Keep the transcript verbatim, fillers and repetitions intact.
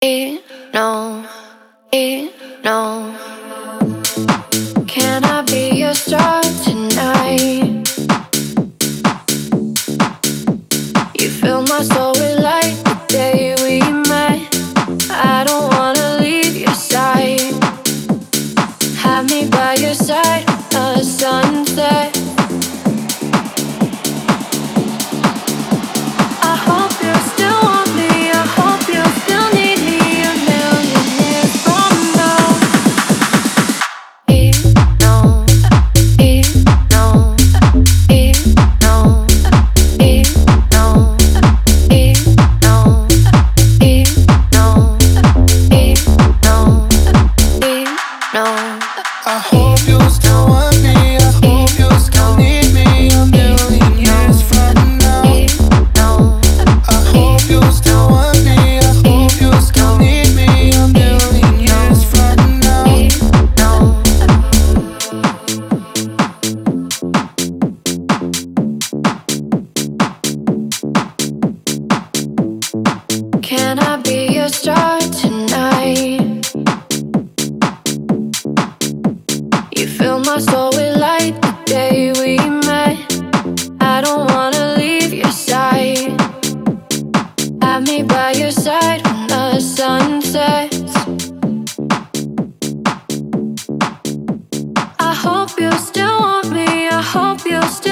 it, no, it, no. Can I be your star tonight? You fill my soul with light the day we met. I don't wanna leave your side. Have me by your side when the sunset. I hope you still want me. I hope you still need me a million years from now. It, no, it, no, it, no, it, no, it, no, it, no, it, no, it, no. I hope you still want me. I hope you still need me a million years from now. I hope you still want me. I hope you still need me a million years from now. Can I be your star tonight? You fill my soul with light the day we met. I don't wanna leave your side. Have me by your side when the sun sets. I hope you still want me. I hope you still